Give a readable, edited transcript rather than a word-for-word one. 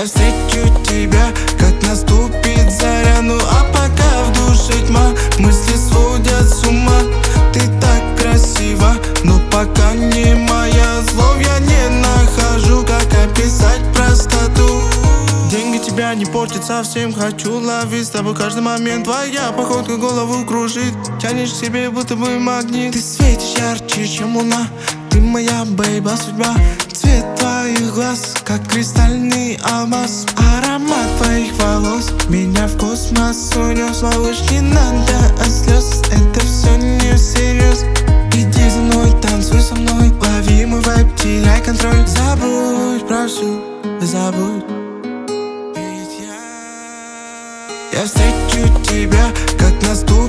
Я встречу тебя, как наступит заря. Ну а пока в душе тьма, мысли сводят с ума. Ты так красива, но пока не моя. Слов я не нахожу, как описать простоту. Деньги тебя не портят совсем. Хочу ловить с тобой каждый момент. Твоя походка голову кружит, тянешь к себе, будто бы магнит. Ты светишь ярче, чем луна. Ты моя бейба, судьба. Цвет твоих глаз, как кристальный алмаз. Аромат твоих волос меня в космос унес. Малыш, не надо от слез, это все не всерьез. Иди за мной, танцуй со мной, лови мой вайб, теряй контроль. Забудь про всю, забудь. Я встречу тебя, как наступит